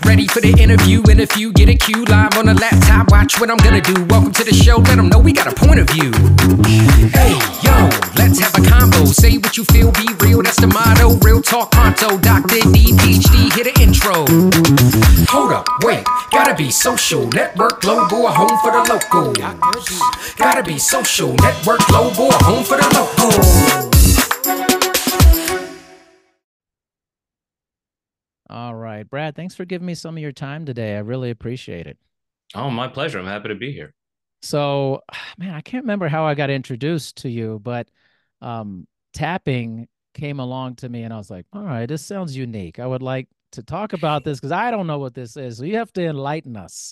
ready for the interview. In a few, get a cue live on the laptop. Watch what I'm gonna do. Welcome to the show. Let them know we got a point of view. Hey, yo, let's have a combo. Say what you feel, be real. That's the motto. Real talk pronto. Dr. D, PhD, hit an intro. Hold up, wait. Gotta be social. Network logo, a home for the local. Gotta be social. Network logo, a home for the local. All right, Brad, thanks for giving me some of your time today. I really appreciate it. Oh, my pleasure. I'm happy to be here. So, man, I can't remember how I got introduced to you, but tapping came along to me and I was like, all right, this sounds unique. I would like to talk about this because I don't know what this is. So you have to enlighten us.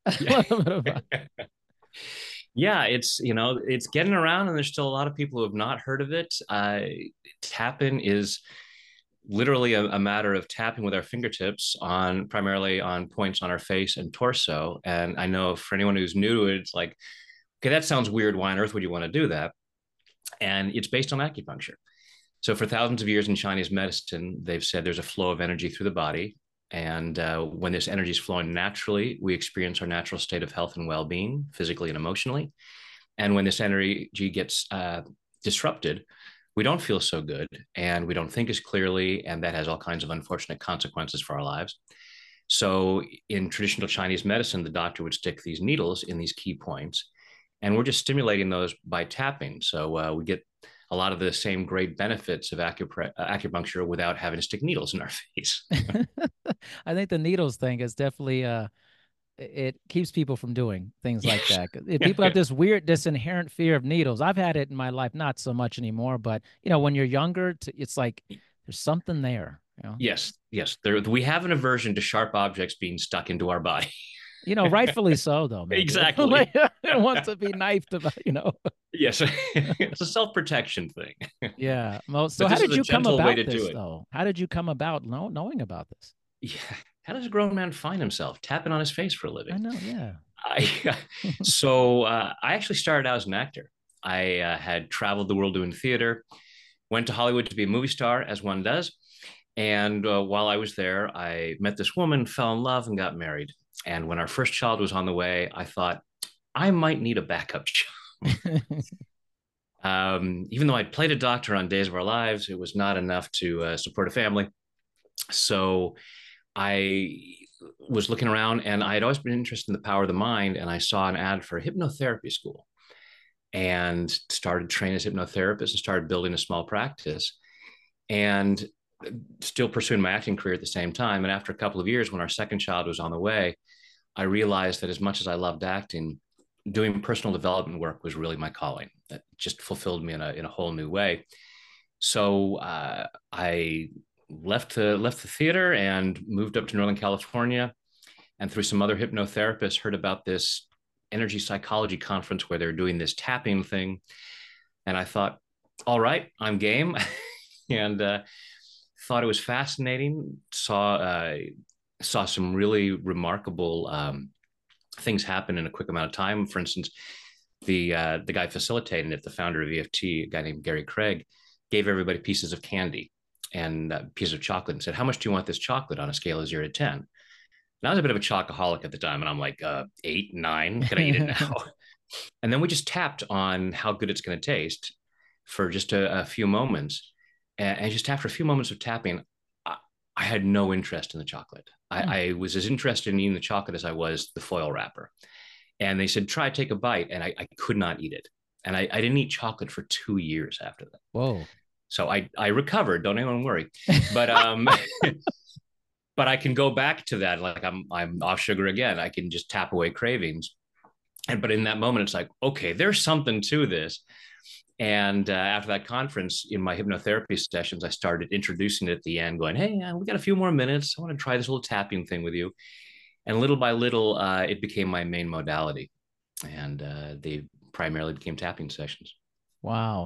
Yeah, it's getting around and there's still a lot of people who have not heard of it. Tapping is literally a matter of tapping with our fingertips on primarily on points on our face and torso. And I know for anyone who's new to it, it's like, okay, that sounds weird. Why on earth would you want to do that? And it's based on acupuncture. So for thousands of years in Chinese medicine, they've said there's a flow of energy through the body. And when this energy is flowing naturally, we experience our natural state of health and well-being, physically and emotionally. And when this energy gets disrupted, we don't feel so good and we don't think as clearly, and that has all kinds of unfortunate consequences for our lives. So in traditional Chinese medicine, the doctor would stick these needles in these key points, and we're just stimulating those by tapping. So we get a lot of the same great benefits of acupuncture without having to stick needles in our face. I think the needles thing is definitely it keeps people from doing things like that. People have this inherent fear of needles. I've had it in my life, not so much anymore, but when you're younger, it's like there's something there. Yes. We have an aversion to sharp objects being stuck into our body. Rightfully so, though. Maybe. Exactly. It wants to be knifed about, Yes, it's a self-protection thing. Yeah. Well, so how did you come about this, though? How did you come about knowing about this? Yeah. How does a grown man find himself tapping on his face for a living? I know, yeah. I actually started out as an actor. I had traveled the world doing theater, went to Hollywood to be a movie star, as one does. And while I was there, I met this woman, fell in love, and got married. And when our first child was on the way, I thought, I might need a backup job. Even though I'd played a doctor on Days of Our Lives, it was not enough to support a family. So I was looking around and I had always been interested in the power of the mind. And I saw an ad for a hypnotherapy school and started training as a hypnotherapist and started building a small practice and still pursuing my acting career at the same time. And after a couple of years, when our second child was on the way, I realized that as much as I loved acting, doing personal development work was really my calling. That just fulfilled me in a whole new way. So I left the theater and moved up to Northern California, and through some other hypnotherapists heard about this energy psychology conference where they're doing this tapping thing. And I thought, all right, I'm game. And thought it was fascinating, saw some really remarkable things happen in a quick amount of time. For instance, the guy facilitating it, the founder of EFT, a guy named Gary Craig, gave everybody pieces of candy and piece of chocolate and said, how much do you want this chocolate on a scale of 0 to 10? And I was a bit of a chocoholic at the time. And I'm like, 8, 9, can I eat it now? And then we just tapped on how good it's going to taste for just a few moments. And just after a few moments of tapping, I had no interest in the chocolate. I was as interested in eating the chocolate as I was the foil wrapper. And they said, take a bite. And I could not eat it. And I didn't eat chocolate for 2 years after that. Whoa. So I recovered. Don't anyone worry. But but I can go back to that. Like I'm off sugar again. I can just tap away cravings. But in that moment, it's like, okay, there's something to this. And after that conference, in my hypnotherapy sessions, I started introducing it at the end, going, hey, we got a few more minutes. I want to try this little tapping thing with you. And little by little, it became my main modality. And they primarily became tapping sessions. Wow.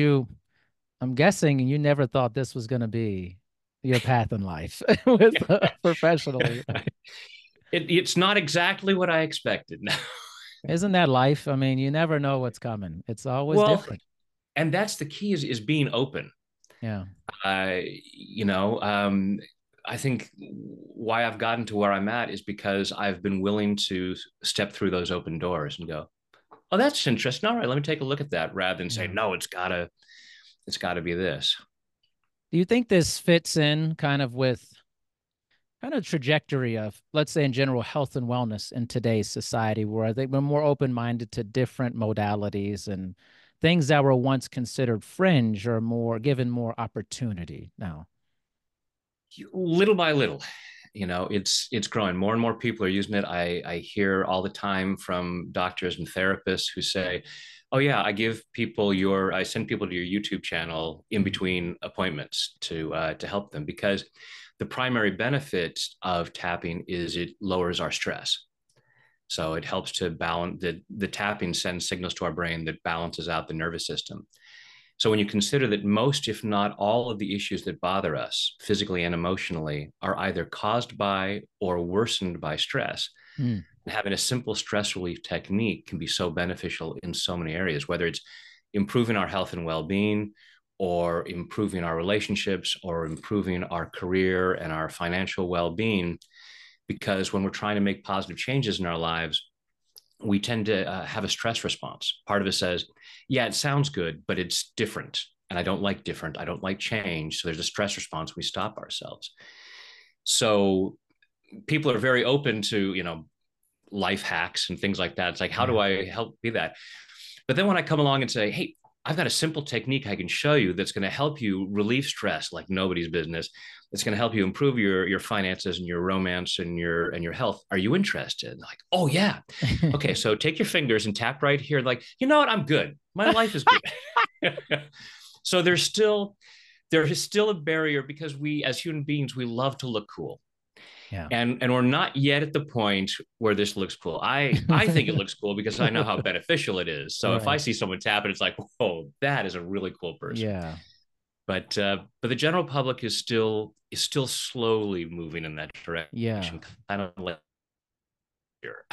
I'm guessing you never thought this was going to be your path in life with professionally. It's not exactly what I expected. Isn't that life? I mean, you never know what's coming. It's always different. And that's the key is being open. Yeah. I think why I've gotten to where I'm at is because I've been willing to step through those open doors and go, oh, that's interesting. All right, let me take a look at that, rather than say, Yeah. no, it's gotta be this. Do you think this fits in kind of with kind of trajectory of, let's say, in general, health and wellness in today's society, where I think we're more open-minded to different modalities and things that were once considered fringe or more given more opportunity now? Little by little, it's growing. More and more people are using it. I hear all the time from doctors and therapists who say, oh yeah, I send people to your YouTube channel in between appointments to help them, because the primary benefit of tapping is it lowers our stress. So it helps to balance. The tapping sends signals to our brain that balances out the nervous system. So when you consider that most, if not all, of the issues that bother us physically and emotionally are either caused by or worsened by stress, Mm. having a simple stress relief technique can be so beneficial in so many areas, whether it's improving our health and well-being, or improving our relationships, or improving our career and our financial well-being. Because when we're trying to make positive changes in our lives, we tend to have a stress response. Part of it says, yeah, it sounds good, but it's different. And I don't like different. I don't like change. So there's a stress response. We stop ourselves. So people are very open to, life hacks and things like that. It's like, how do I help be that? But then when I come along and say, hey, I've got a simple technique I can show you that's going to help you relieve stress like nobody's business. It's going to help you improve your finances and your romance and your health. Are you interested? Like, oh yeah. Okay, so take your fingers and tap right here. Like, you know what? I'm good. My life is good. So there is still a barrier, because we as human beings, we love to look cool. Yeah. And we're not yet at the point where this looks cool. I think it looks cool because I know how beneficial it is. So if I Right. see someone tap it, it's like, whoa, that is a really cool person. Yeah. But the general public is still slowly moving in that Yeah. direction. Kind of like here.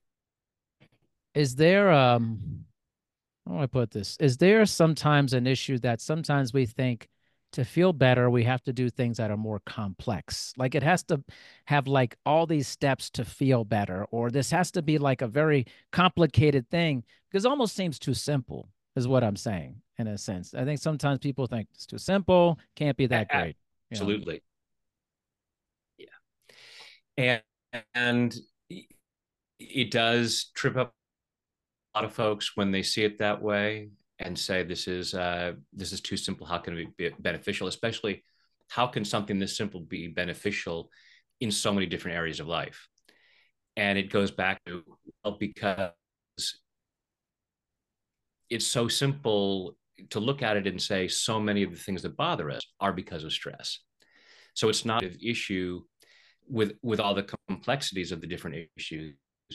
Is there how do I put this? Is there sometimes an issue that sometimes we think to feel better, we have to do things that are more complex? Like it has to have like all these steps to feel better, or this has to be like a very complicated thing, because it almost seems too simple, is what I'm saying, in a sense. I think sometimes people think it's too simple, can't be that great. Absolutely. Yeah. And it does trip up a lot of folks when they see it that way and say, this is too simple. How can it be beneficial? Especially, how can something this simple be beneficial in so many different areas of life? And it goes back to, well, because it's so simple to look at it and say so many of the things that bother us are because of stress. So it's not an issue with all the complexities of the different issues,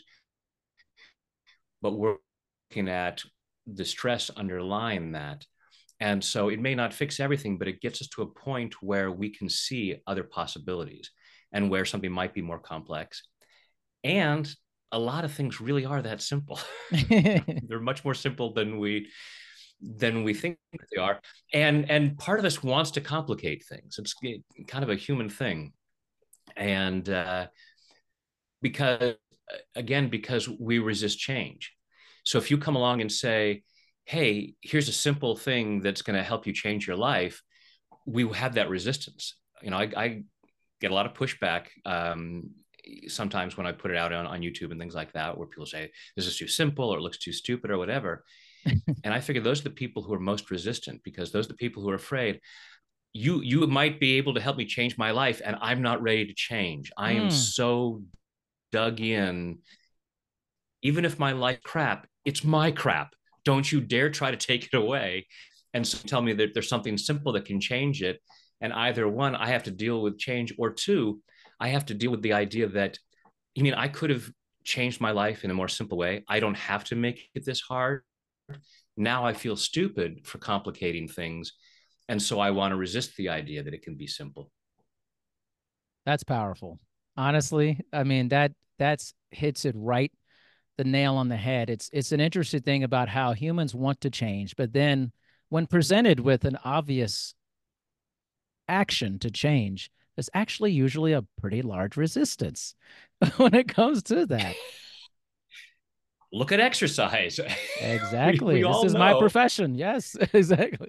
but we're looking at the stress underlying that. And so it may not fix everything, but it gets us to a point where we can see other possibilities and where something might be more complex. And a lot of things really are that simple. They're much more simple than we think they are. And part of us wants to complicate things. It's kind of a human thing. And because we resist change. So if you come along and say, hey, here's a simple thing that's going to help you change your life, we have that resistance. I get a lot of pushback sometimes when I put it out on YouTube and things like that, where people say, this is too simple, or it looks too stupid, or whatever. And I figure those are the people who are most resistant, because those are the people who are afraid, you might be able to help me change my life, and I'm not ready to change. I am so dug in. Even if my life crap, it's my crap. Don't you dare try to take it away and tell me that there's something simple that can change it. And either one, I have to deal with change, or two, I have to deal with the idea that, I could have changed my life in a more simple way. I don't have to make it this hard. Now I feel stupid for complicating things. And so I want to resist the idea that it can be simple. That's powerful. Honestly, I mean, that's hits it right, the nail on the head. It's an interesting thing about how humans want to change, but then when presented with an obvious action to change, there's actually usually a pretty large resistance when it comes to that. Look at exercise. Exactly. We This all is my know, profession. Yes, exactly.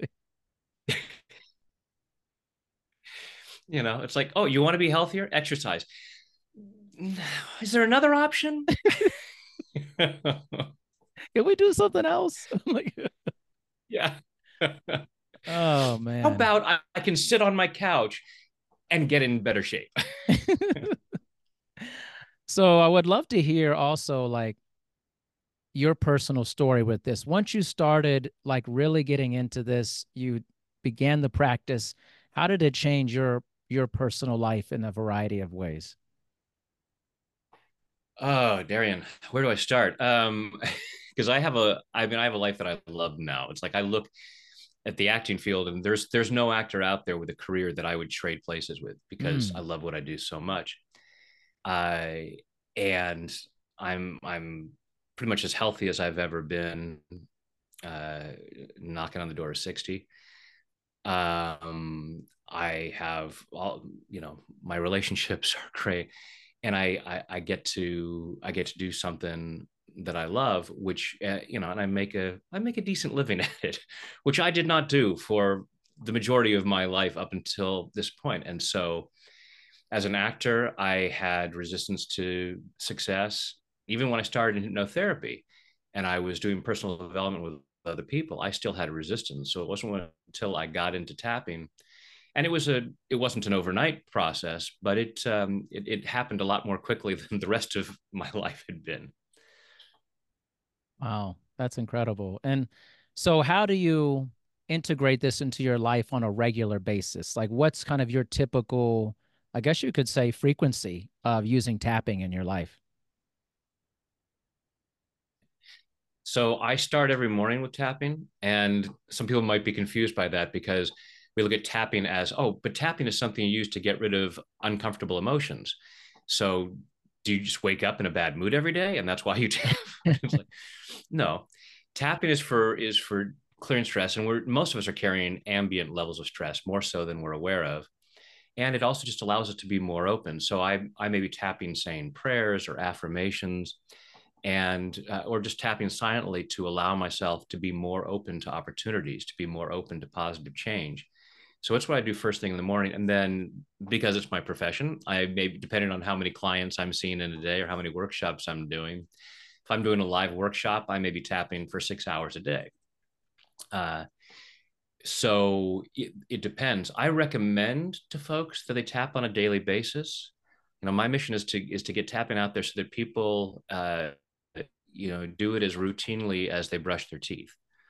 it's like, oh, you want to be healthier? Exercise. Is there another option? Can we do something else? Like, Yeah. oh How man. about I can sit on my couch and get in better shape? So I would love to hear also like your personal story with this. Once you started like really getting into this, you began the practice. How did it change your personal life in a variety of ways? Oh, Darian, where do I start? Because I have a life that I love now. It's like I look at the acting field, and there's no actor out there with a career that I would trade places with because I Mm, love what I do so much. I and I'm pretty much as healthy as I've ever been, uh, knocking on the door of 60. I have all, my relationships are great, and I I get to do something that I love, which and I make a decent living at it, which I did not do for the majority of my life up until this point. And so, as an actor, I had resistance to success, even when I started in hypnotherapy, and I was doing personal development with other people. I still had resistance, so it wasn't until I got into tapping, and it wasn't an overnight process, but it happened a lot more quickly than the rest of my life had been. wow, that's incredible. And so how do you integrate this into your life on a regular basis? Like what's kind of your typical, I guess you could say, frequency of using tapping in your life? So I start every morning with tapping, and some people might be confused by that because we look at tapping as, oh, but tapping is something you use to get rid of uncomfortable emotions. So do you just wake up in a bad mood every day and that's why you tap? It's like, no, tapping is for clearing stress, and we're most of us are carrying ambient levels of stress more so than we're aware of. And it also just allows us to be more open. So I may be tapping saying prayers or affirmations, and or just tapping silently to allow myself to be more open to opportunities, to be more open to positive change. So that's what I do first thing in the morning. And then, because it's my profession, I may be, depending on how many clients I'm seeing in a day or how many workshops I'm doing, if I'm doing a live workshop, I may be tapping for 6 hours a day. uh, so it depends. I recommend to folks that they tap on a daily basis. My mission is to get tapping out there so that people do it as routinely as they brush their teeth.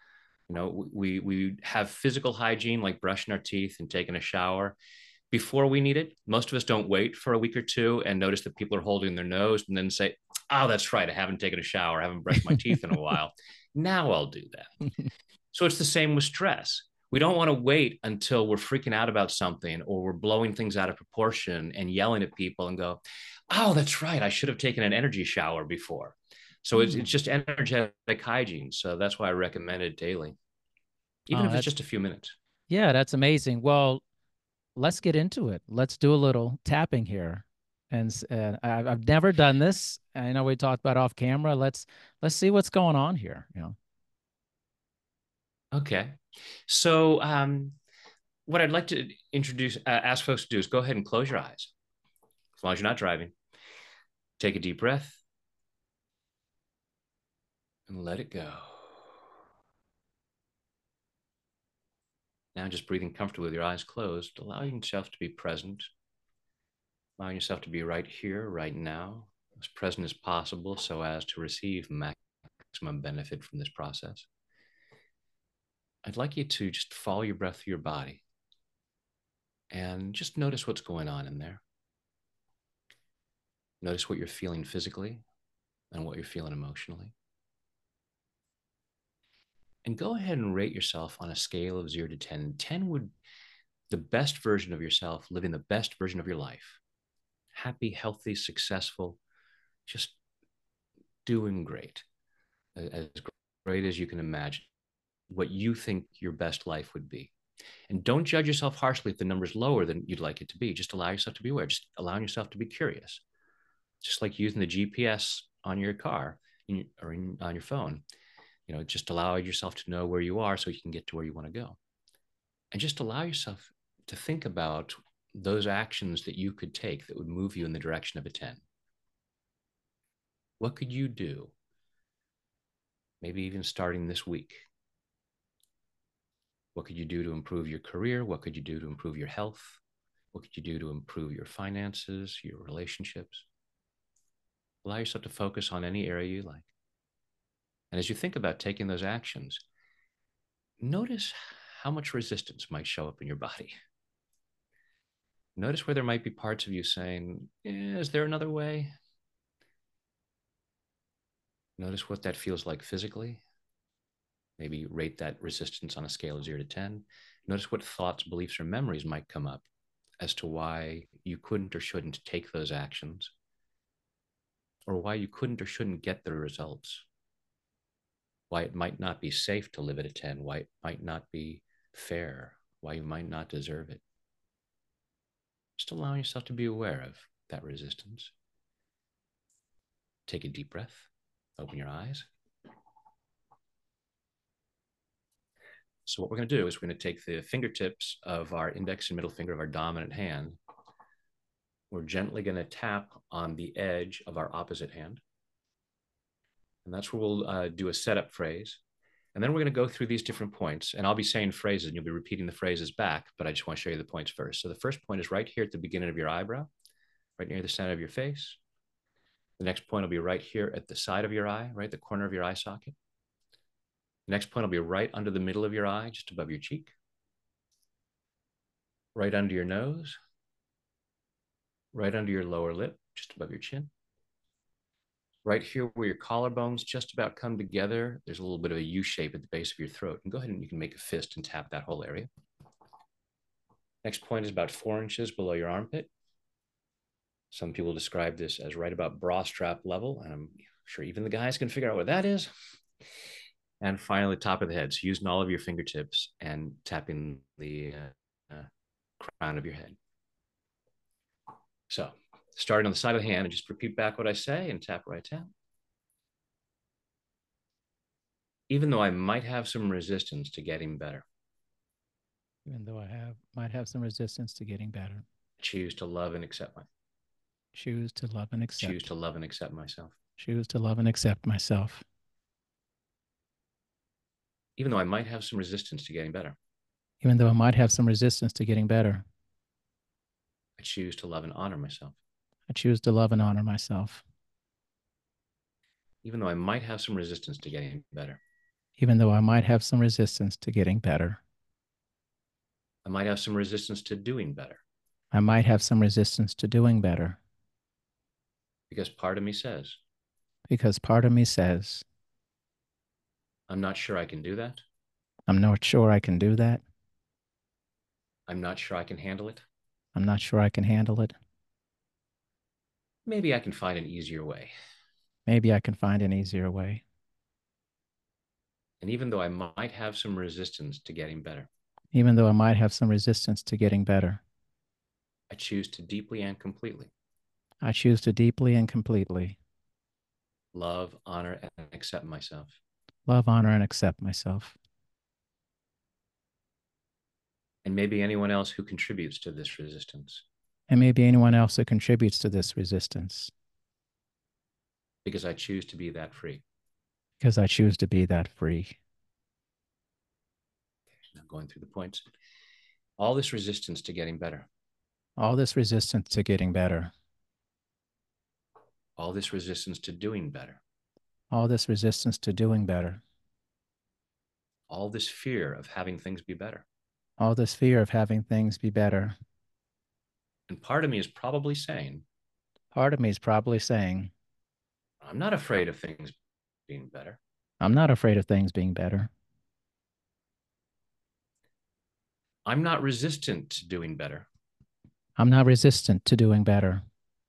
We have physical hygiene like brushing our teeth and taking a shower before we need it. Most of us don't wait for a week or two and notice that people are holding their nose and then say, oh, that's right, I haven't taken a shower, I haven't brushed my teeth in a while, now I'll do that. So it's the same with stress. We don't want to wait until we're freaking out about something or we're blowing things out of proportion and yelling at people and go, oh, that's right, I should have taken an energy shower before. So it's Hmm. just energetic hygiene. So that's why I recommend it daily, even Oh, if it's that's just a few minutes. yeah, that's amazing. Well, let's get into it. Let's do a little tapping here. And I've never done this. I know we talked about off camera. Let's see what's going on here. Okay. So what I'd like to ask folks to do is go ahead and close your eyes as long as you're not driving. Take a deep breath and let it go. Now, just breathing comfortably with your eyes closed, allowing yourself to be present, allowing yourself to be right here, right now, as present as possible so as to receive maximum benefit from this process. I'd like you to just follow your breath through your body and just notice what's going on in there. Notice what you're feeling physically and what you're feeling emotionally. And go ahead and rate yourself on a scale of 0 to 10. 10 would the best version of yourself, living the best version of your life. Happy, healthy, successful, just doing great, as great as you can imagine, what you think your best life would be. And don't judge yourself harshly if the number's lower than you'd like it to be. Just allow yourself to be aware. Just allowing yourself to be curious. Just like using the GPS on your car on your phone. Just allow yourself to know where you are so you can get to where you want to go. And just allow yourself to think about those actions that you could take that would move you in the direction of a 10. What could you do? Maybe even starting this week. What could you do to improve your career? What could you do to improve your health? What could you do to improve your finances, your relationships? Allow yourself to focus on any area you like. And as you think about taking those actions, notice how much resistance might show up in your body. Notice where there might be parts of you saying, is there another way? Notice what that feels like physically. Maybe rate that resistance on a scale of 0 to 10. Notice what thoughts, beliefs, or memories might come up as to why you couldn't or shouldn't take those actions, or why you couldn't or shouldn't get the results, why it might not be safe to live at a 10, why it might not be fair, why you might not deserve it. Just allowing yourself to be aware of that resistance. Take a deep breath. Open your eyes. So what we're going to do is we're going to take the fingertips of our index and middle finger of our dominant hand. We're gently going to tap on the edge of our opposite hand. And that's where we'll do a setup phrase. And then we're going to go through these different points. And I'll be saying phrases and you'll be repeating the phrases back, but I just want to show you the points first. So the first point is right here at the beginning of your eyebrow, right near the center of your face. The next point will be right here at the side of your eye, right at the corner of your eye socket. The next point will be right under the middle of your eye, just above your cheek. Right under your nose. Right under your lower lip, just above your chin. Right here where your collarbones just about come together, there's a little bit of a U shape at the base of your throat. And go ahead and you can make a fist and tap that whole area. Next point is about 4 inches below your armpit. Some people describe this as right about bra strap level, and I'm sure even the guys can figure out what that is. And finally, top of the head. So using all of your fingertips and tapping the crown of your head. So starting on the side of the hand, and just repeat back what I say and tap where I tap. Even though I might have some resistance to getting better. Even though might have some resistance to getting better. Choose to love and accept myself. Choose to love and accept. Choose to love and accept myself. Choose to love and accept myself. Even though I might have some resistance to getting better. Even though I might have some resistance to getting better. I choose to love and honor myself. I choose to love and honor myself. Even though I might have some resistance to getting better. Even though I might have some resistance to getting better. I might have some resistance to doing better. I might have some resistance to doing better. Because part of me says. Because part of me says. I'm not sure I can do that. I'm not sure I can do that. I'm not sure I can handle it. I'm not sure I can handle it. Maybe I can find an easier way. Maybe I can find an easier way. And even though I might have some resistance to getting better. Even though I might have some resistance to getting better. I choose to deeply and completely. I choose to deeply and completely. Love, honor, and accept myself. Love, honor, and accept myself. And maybe anyone else who contributes to this resistance. And maybe anyone else who contributes to this resistance. Because I choose to be that free. Because I choose to be that free. Now going through the points. All this resistance to getting better. All this resistance to getting better. All this resistance to doing better. All this resistance to doing better. All this fear of having things be better. All this fear of having things be better. And part of me is probably saying. Part of me is probably saying. I'm not afraid of things being better. I'm not afraid of things being better. I'm not resistant to doing better. I'm not resistant to doing better.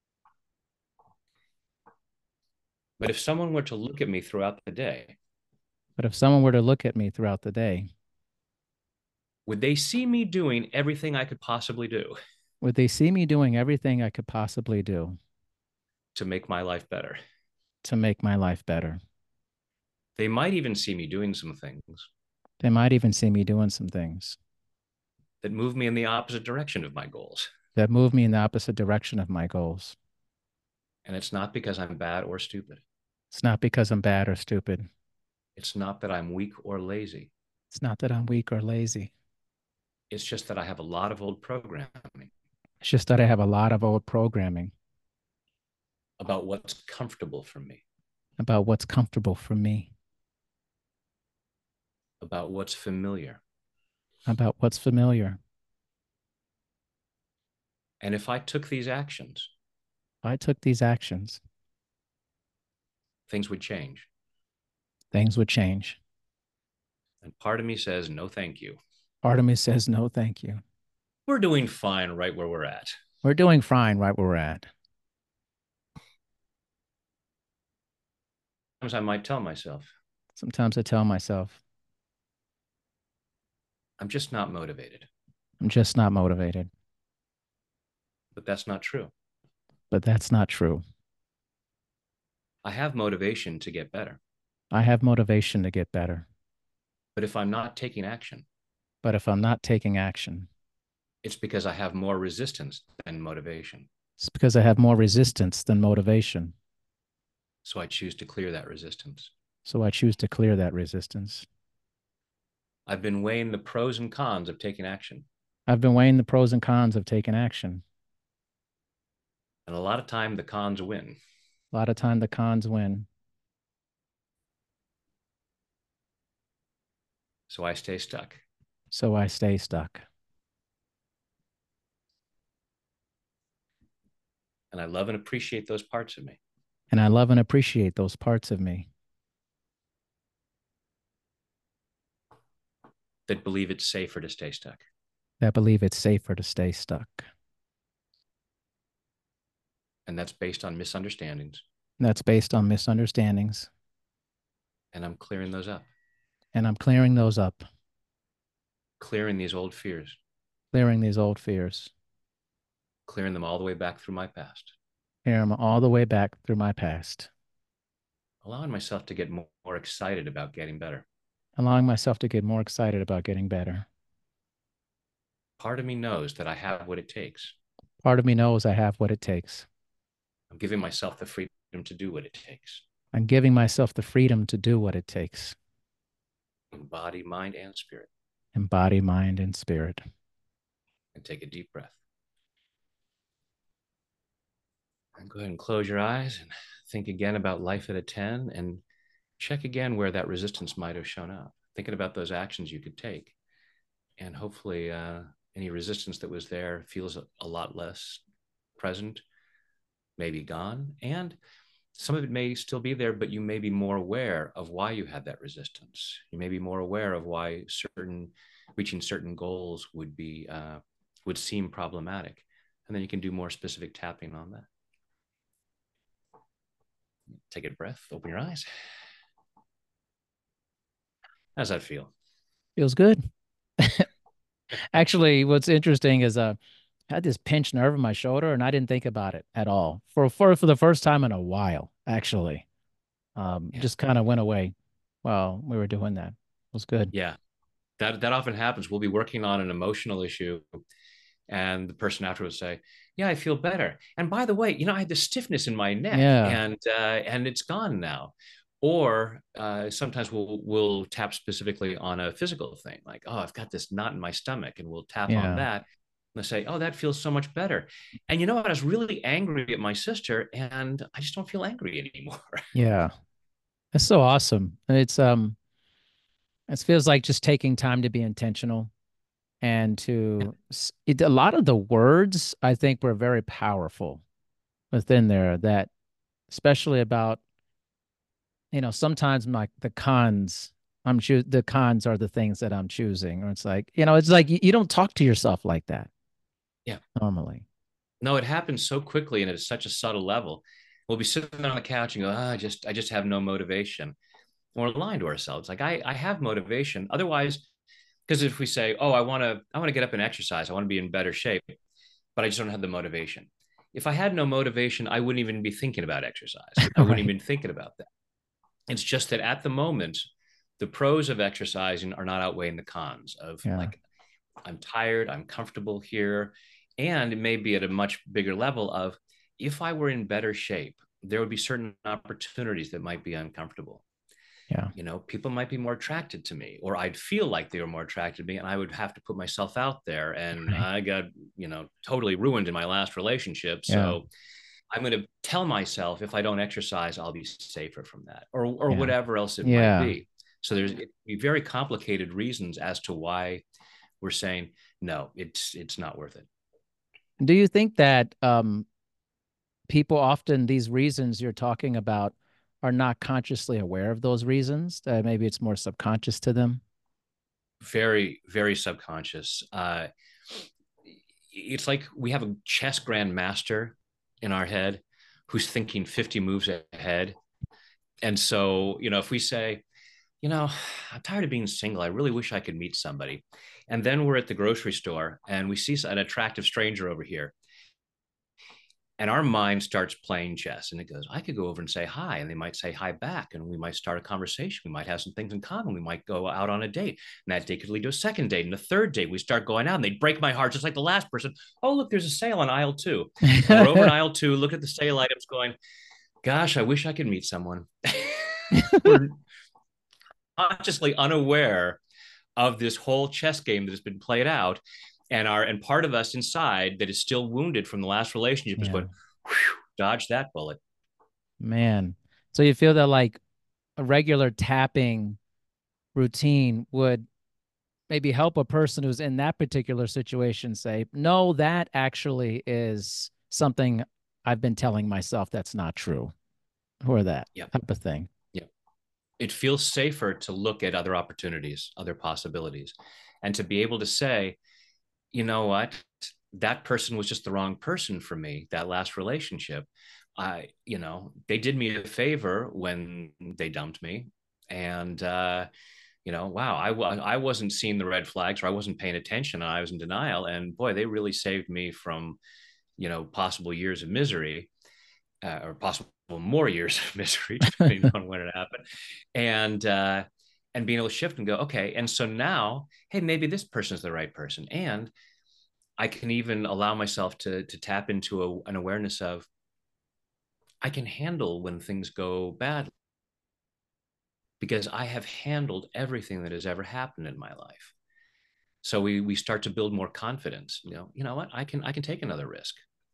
But if someone were to look at me throughout the day. But if someone were to look at me throughout the day. Would they see me doing everything I could possibly do Would they see me doing everything I could possibly do to make my life better? to make my life better? They might even see me doing some things They might even see me doing some things that move me in the opposite direction of my goals. that move me in the opposite direction of my goals. And it's not because I'm bad or stupid. It's not because I'm bad or stupid. It's not that I'm weak or lazy. It's not that I'm weak or lazy. It's just that I have a lot of old programming It's just that I have a lot of old programming about what's comfortable for me, about what's comfortable for me, about what's familiar. about what's familiar. And if I took these actions, If I took these actions, things would change. things would change. And part of me says, no, thank you. Part of me says, no, thank you. We're doing fine right where we're at. We're doing fine right where we're at. Sometimes I might tell myself, Sometimes I tell myself, I'm just not motivated. I'm just not motivated. But that's not true. But that's not true. I have motivation to get better. I have motivation to get better. But if I'm not taking action, But if I'm not taking action, it's because I have more resistance than motivation. it's because I have more resistance than motivation. So I choose to clear that resistance. So I choose to clear that resistance. I've been weighing the pros and cons of taking action. I've been weighing the pros and cons of taking action. And a lot of time the cons win. A lot of time the cons win. So I stay stuck. So I stay stuck. And I love and appreciate those parts of me. And I love and appreciate those parts of me that believe it's safer to stay stuck. that believe it's safer to stay stuck. And that's based on misunderstandings. And that's based on misunderstandings. And I'm clearing those up. And I'm clearing those up. Clearing these old fears. Clearing these old fears. Clearing them all the way back through my past. Clearing them all the way back through my past. Allowing myself to get more excited about getting better. Allowing myself to get more excited about getting better. Part of me knows that I have what it takes. Part of me knows I have what it takes. I'm giving myself the freedom to do what it takes. I'm giving myself the freedom to do what it takes. In body, mind, and spirit. In body, mind, and spirit. And take a deep breath. And go ahead and close your eyes and think again about life at a 10 and check again where that resistance might have shown up. Thinking about those actions you could take. And hopefully any resistance that was there feels a lot less present, maybe gone. And some of it may still be there, but you may be more aware of why you had that resistance. You may be more aware of why reaching certain goals would seem problematic. And then you can do more specific tapping on that. Take a breath, open your eyes. How's that feel? Feels good. Actually, what's interesting is I had this pinched nerve in my shoulder and I didn't think about it at all for the first time in a while, actually. Just kind of went away while we were doing that. It was good. Yeah. That often happens. We'll be working on an emotional issue and the person afterwards will say, yeah, I feel better. And by the way, I had this stiffness in my neck and it's gone now. Or sometimes we'll tap specifically on a physical thing, like, oh, I've got this knot in my stomach, and we'll tap on that. And they'll say, oh, that feels so much better. And I was really angry at my sister, and I just don't feel angry anymore. Yeah, that's so awesome. It feels like just taking time to be intentional, and a lot of the words I think were very powerful within there. That especially about. Sometimes like the cons, the cons are the things that I'm choosing. Or it's like you don't talk to yourself like that. Yeah. Normally. No, it happens so quickly and at such a subtle level. We'll be sitting on the couch and go, I just have no motivation. Or lying to ourselves. Like I have motivation. Otherwise, Because if we say, oh, I want to get up and exercise, I want to be in better shape, but I just don't have the motivation. If I had no motivation, I wouldn't even be thinking about exercise. I wouldn't Right. even thinking about that. It's just that at the moment, the pros of exercising are not outweighing the cons of Yeah. like, I'm tired, I'm comfortable here. And it may be at a much bigger level of if I were in better shape, there would be certain opportunities that might be uncomfortable. Yeah. People might be more attracted to me, or I'd feel like they were more attracted to me, and I would have to put myself out there. And Right. I got, totally ruined in my last relationship. Yeah. So I'm going to tell myself if I don't exercise, I'll be safer from that, or Yeah. whatever else it might Yeah. be. So there's very complicated reasons as to why we're saying no, it's not worth it. Do you think that people often, these reasons you're talking about, are not consciously aware of those reasons? Maybe it's more subconscious to them. Very, very subconscious. It's like we have a chess grandmaster in our head who's thinking 50 moves ahead. And so, if we say, I'm tired of being single, I really wish I could meet somebody. And then we're at the grocery store and we see an attractive stranger over here. And our mind starts playing chess and it goes, I could go over and say hi. And they might say hi back. And we might start a conversation. We might have some things in common. We might go out on a date. And that date could lead to a second date. And the third date, we start going out and they break my heart, just like the last person. Oh, look, there's a sale on aisle 2. And we're over in aisle 2, look at the sale items going, gosh, I wish I could meet someone. We're consciously unaware of this whole chess game that has been played out. And part of us inside that is still wounded from the last relationship is Yeah. going, dodge that bullet. Man. So you feel that like a regular tapping routine would maybe help a person who's in that particular situation say, no, that actually is something I've been telling myself that's not true, or that Yeah. type of thing. Yeah. It feels safer to look at other opportunities, other possibilities, and to be able to say, you know what, that person was just the wrong person for me, that last relationship. They did me a favor when they dumped me. And, wow, I wasn't seeing the red flags, or I wasn't paying attention, and I was in denial. And boy, they really saved me from, possible years of misery, or possible more years of misery, depending on when it happened. And being able to shift and go, okay. And so now, hey, maybe this person is the right person. And I can even allow myself to tap into an awareness of I can handle when things go badly because I have handled everything that has ever happened in my life. So we start to build more confidence. What, I can take another risk.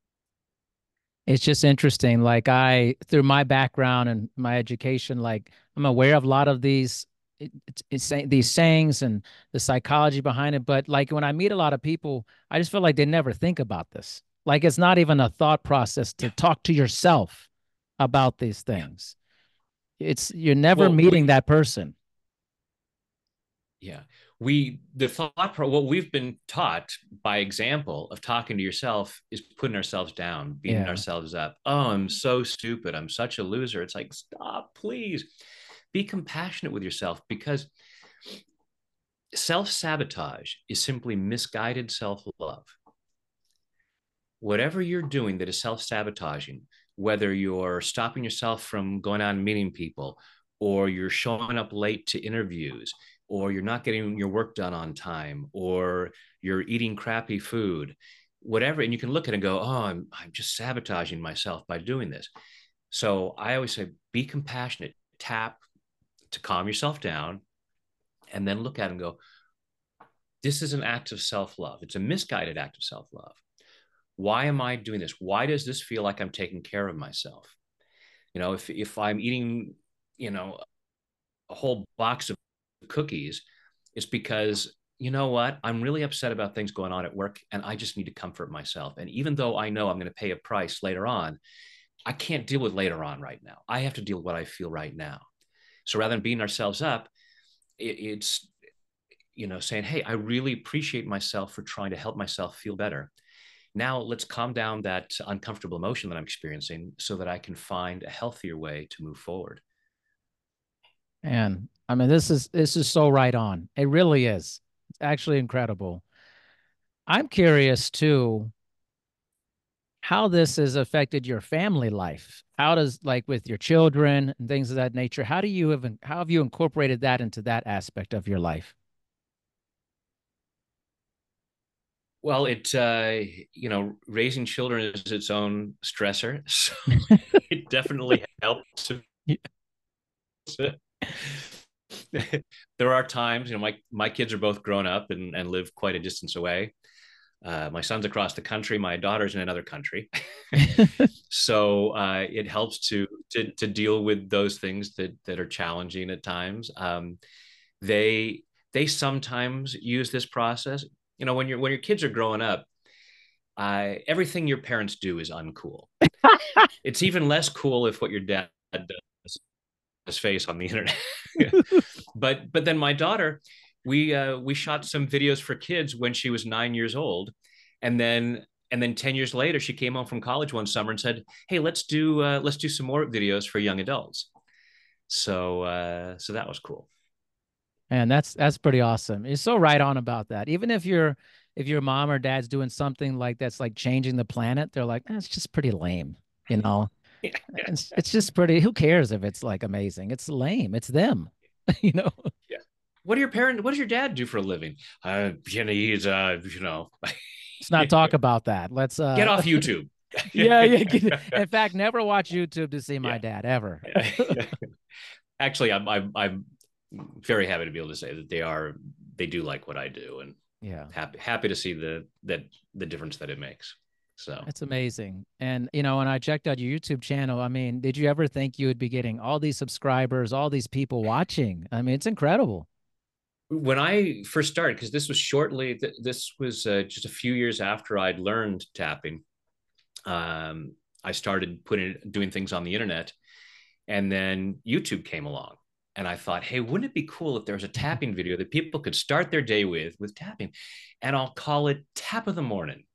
It's just interesting. Like through my background and my education, like I'm aware of a lot of these these sayings and the psychology behind it. But like when I meet a lot of people, I just feel like they never think about this. Like it's not even a thought process to talk to yourself about these things. You're never meeting that person. Yeah. What we've been taught by example of talking to yourself is putting ourselves down, beating ourselves up. Oh, I'm so stupid. I'm such a loser. It's like, stop, please. Be compassionate with yourself, because self-sabotage is simply misguided self-love. Whatever you're doing that is self-sabotaging, whether you're stopping yourself from going out and meeting people, or you're showing up late to interviews, or you're not getting your work done on time, or you're eating crappy food, whatever. And you can look at it and go, oh, I'm just sabotaging myself by doing this. So I always say, be compassionate, tap to calm yourself down, and then look at it and go, this is an act of self-love. It's a misguided act of self-love. Why am I doing this? Why does this feel like I'm taking care of myself? If I'm eating, a whole box of cookies, it's because, you know what, I'm really upset about things going on at work and I just need to comfort myself. And even though I know I'm going to pay a price later on, I can't deal with later on right now. I have to deal with what I feel right now. So rather than beating ourselves up, it's, saying, hey, I really appreciate myself for trying to help myself feel better. Now let's calm down that uncomfortable emotion that I'm experiencing so that I can find a healthier way to move forward. And I mean, this is so right on. It really is. It's actually incredible. I'm curious too how this has affected your family life. How does, like, with your children and things of that nature, how have you incorporated that into that aspect of your life? Well, raising children is its own stressor. So it definitely helps. Yeah. There are times, my kids are both grown up and live quite a distance away. My son's across the country. My daughter's in another country. So it helps to deal with those things that are challenging at times. They sometimes use this process. When your kids are growing up, everything your parents do is uncool. It's even less cool if what your dad does his face on the internet. but then my daughter, we shot some videos for kids when she was 9 years old, and then 10 years later she came home from college one summer and said, hey, let's do some more videos for young adults. So that was cool. And that's pretty awesome. You're so right on about that. Even if your mom or dad's doing something like that's like changing the planet, they're like, it's just pretty lame, you know. Yeah. It's just pretty. Who cares if it's like amazing? It's lame. It's them, you know. Yeah. What does your dad do for a living? He's Let's not talk about that. Let's get off YouTube. Yeah. In fact, never watch YouTube to see my Yeah. dad ever. Actually, I'm very happy to be able to say that they do like what I do, and Yeah. happy to see the difference that it makes. So That's amazing. And, when I checked out your YouTube channel, I mean, did you ever think you would be getting all these subscribers, all these people watching? I mean, it's incredible. when I first started, because this was just a few years after I'd learned tapping, I started doing things on the internet, and then YouTube came along. And I thought, hey, wouldn't it be cool if there was a tapping video that people could start their day with tapping? And I'll call it Tap of the Morning.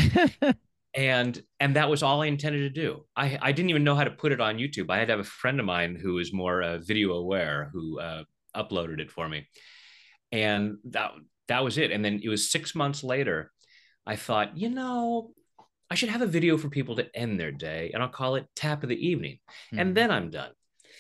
And that was all I intended to do. I didn't even know how to put it on YouTube. I had to have a friend of mine who is more video aware who uploaded it for me, and that was it. And then it was 6 months later, I thought, I should have a video for people to end their day, and I'll call it Tap of the Evening, and then I'm done.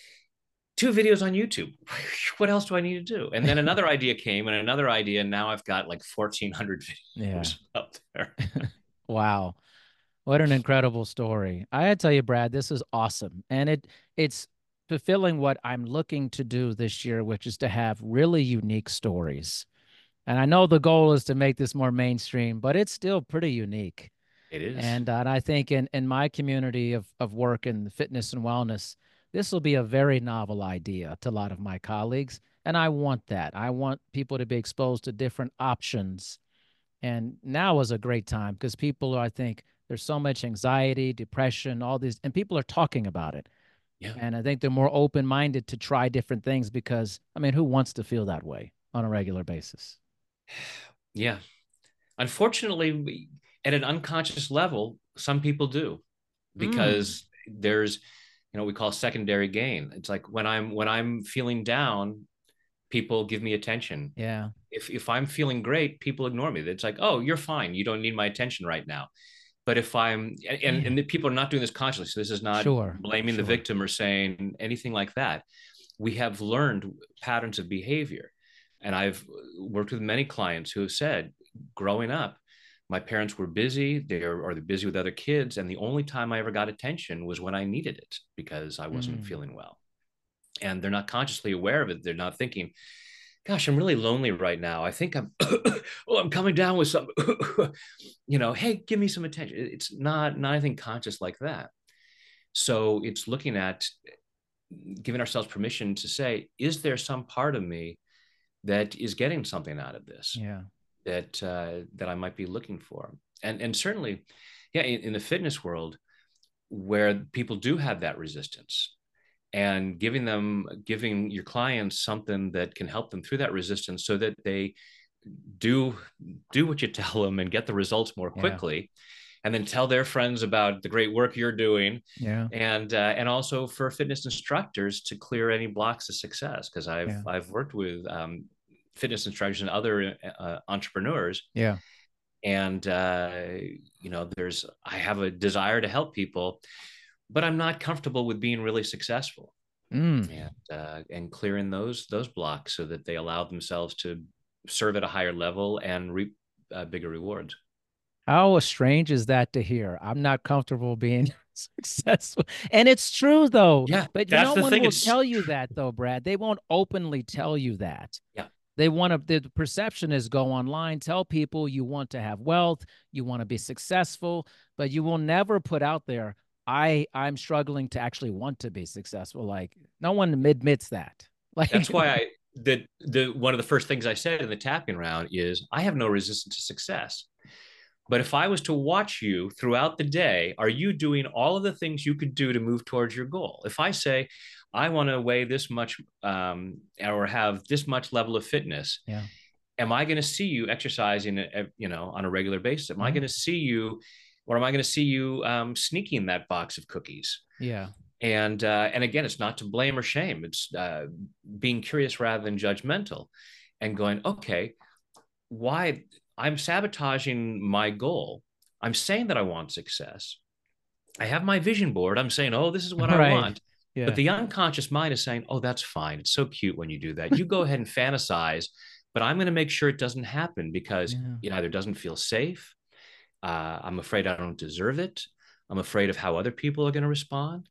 2 videos on YouTube. What else do I need to do? And then another idea came, and another idea, and now I've got like 1,400 videos up there. Wow. What an incredible story. I gotta tell you, Brad, this is awesome. And it's fulfilling what I'm looking to do this year, which is to have really unique stories. And I know the goal is to make this more mainstream, but it's still pretty unique. It is. And I think in my community of work in fitness and wellness, this will be a very novel idea to a lot of my colleagues. And I want that. I want people to be exposed to different options. And now is a great time because people, I think, there's so much anxiety, depression, all these, and people are talking about it. Yeah. And I think they're more open-minded to try different things because, I mean, who wants to feel that way on a regular basis? Yeah. Unfortunately, at an unconscious level, some people do, because there's, we call secondary gain. It's like when I'm feeling down, people give me attention. Yeah. If I'm feeling great, people ignore me. It's like, oh, you're fine. You don't need my attention right now. But if and the people are not doing this consciously, so this is not blaming the victim or saying anything like that. We have learned patterns of behavior. And I've worked with many clients who have said, growing up, my parents were busy, they're busy with other kids. And the only time I ever got attention was when I needed it because I wasn't feeling well. And they're not consciously aware of it. They're not thinking, gosh, I'm really lonely right now. I think I'm coming down with some, hey, give me some attention. It's not anything conscious like that. So it's looking at giving ourselves permission to say, is there some part of me that is getting something out of this? Yeah. That I might be looking for. And certainly, yeah, in the fitness world, where people do have that resistance, and giving your clients something that can help them through that resistance so that they do what you tell them and get the results more quickly, and then tell their friends about the great work you're doing. Yeah. And also for fitness instructors to clear any blocks of success. Because I've worked with fitness instructors and other entrepreneurs. Yeah. And, I have a desire to help people, but I'm not comfortable with being really successful. Mm. And clearing those blocks so that they allow themselves to serve at a higher level and reap bigger rewards. How strange is that to hear? I'm not comfortable being successful. And it's true though. Yeah, But that's no the one thing. will tell you that though, Brad. They won't openly tell you that. Yeah. They want to, the perception is go online, tell people you want to have wealth, you want to be successful, but you will never put out there, I'm struggling to actually want to be successful. Like no one admits that. Like That's why the one of the first things I said in the tapping round is I have no resistance to success. But if I was to watch you throughout the day, are you doing all of the things you could do to move towards your goal? If I say, I want to weigh this much or have this much level of fitness, yeah. Am I going to see you exercising, on a regular basis? Am I going to see you, or am I going to see you sneaking that box of cookies? Yeah. And again, it's not to blame or shame. It's being curious rather than judgmental, and going, okay, why? I'm sabotaging my goal. I'm saying that I want success. I have my vision board. I'm saying, oh, this is what I want. Yeah. But the unconscious mind is saying, oh, that's fine. It's so cute when you do that. You go ahead and fantasize, but I'm going to make sure it doesn't happen because it either doesn't feel safe. I'm afraid I don't deserve it. I'm afraid of how other people are going to respond.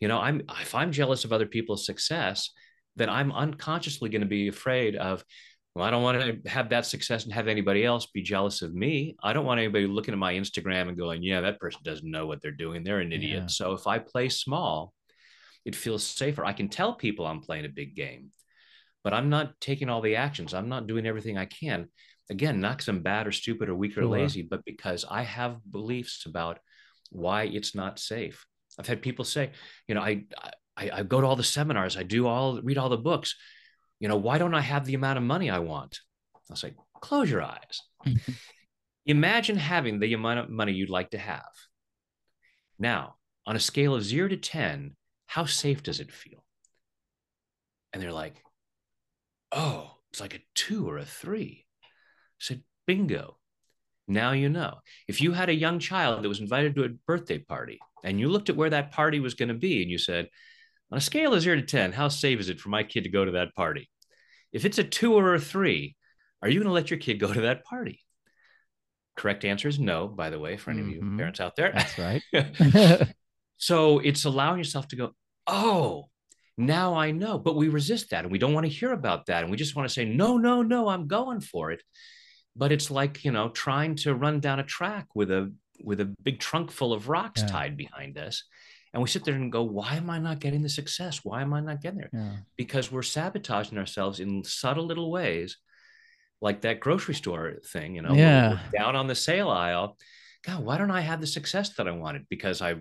If I'm jealous of other people's success, then I'm unconsciously going to be afraid of, well, I don't want to have that success and have anybody else be jealous of me. I don't want anybody looking at my Instagram and going, yeah, that person doesn't know what they're doing. They're an idiot. Yeah. So if I play small, it feels safer. I can tell people I'm playing a big game, but I'm not taking all the actions. I'm not doing everything I can. Again, not because I'm bad or stupid or weak or lazy, but because I have beliefs about why it's not safe. I've had people say, I go to all the seminars, read all the books. Why don't I have the amount of money I want? I'll say, close your eyes. Imagine having the amount of money you'd like to have. Now, on a scale of 0 to 10, how safe does it feel? And they're like, oh, it's like a 2 or a 3. I said, bingo. Now you know. If you had a young child that was invited to a birthday party and you looked at where that party was going to be and you said, on a scale of 0 to 10, how safe is it for my kid to go to that party? If it's a 2 or a 3, are you going to let your kid go to that party? Correct answer is no, by the way, for any of you parents out there. That's right. So it's allowing yourself to go, oh, now I know. But we resist that and we don't want to hear about that. And we just want to say, no, no, no, I'm going for it. But it's like, trying to run down a track with a big trunk full of rocks tied behind us. And we sit there and go, why am I not getting the success? Why am I not getting there? Yeah. Because we're sabotaging ourselves in subtle little ways, like that grocery store thing, we're down on the sale aisle. God, why don't I have the success that I wanted? Because I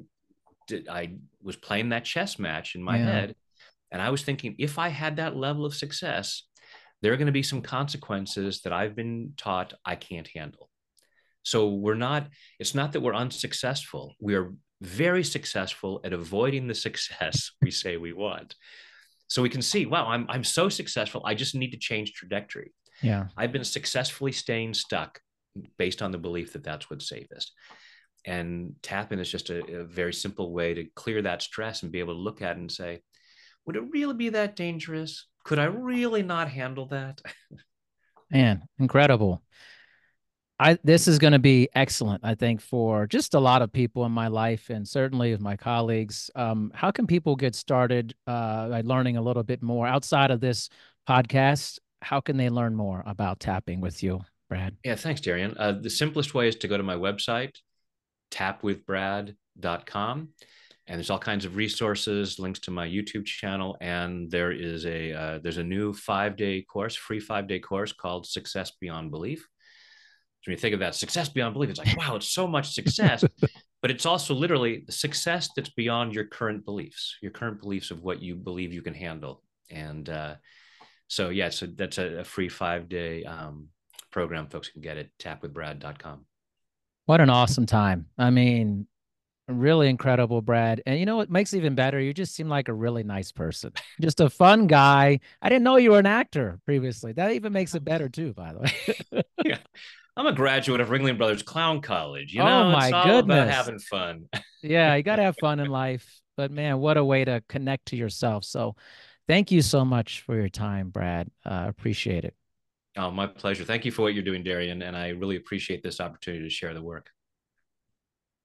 was playing that chess match in my head. And I was thinking, if I had that level of success, there are going to be some consequences that I've been taught I can't handle. So it's not that we're unsuccessful. We are very successful at avoiding the success we say we want. So we can see, wow, I'm so successful. I just need to change trajectory. Yeah. I've been successfully staying stuck based on the belief that that's what's safest. And tapping is just a very simple way to clear that stress and be able to look at it and say, would it really be that dangerous? Could I really not handle that? Man, incredible. This is going to be excellent, I think, for just a lot of people in my life and certainly with my colleagues. How can people get started by learning a little bit more outside of this podcast? How can they learn more about tapping with you, Brad? Yeah, thanks, Darian. The simplest way is to go to my website, tapwithbrad.com. And there's all kinds of resources, links to my YouTube channel. And there's a new 5-day course, free 5-day course called Success Beyond Belief. So when you think of that success beyond belief, it's like, wow, it's so much success, but it's also literally the success that's beyond your current beliefs of what you believe you can handle. And so that's a free 5-day program folks can get at tapwithbrad.com. What an awesome time. I mean, Really incredible, Brad. And you know what makes it even better? You just seem like a really nice person. Just a fun guy. I didn't know you were an actor previously. That even makes it better too, by the way. Yeah. I'm a graduate of Ringling Brothers Clown College. Oh It's my all about goodness. having fun. Yeah, you got to have fun in life. But man, what a way to connect to yourself. So thank you so much for your time, Brad. Appreciate it. Oh, my pleasure. Thank you for what you're doing, Darian. And I really appreciate this opportunity to share the work.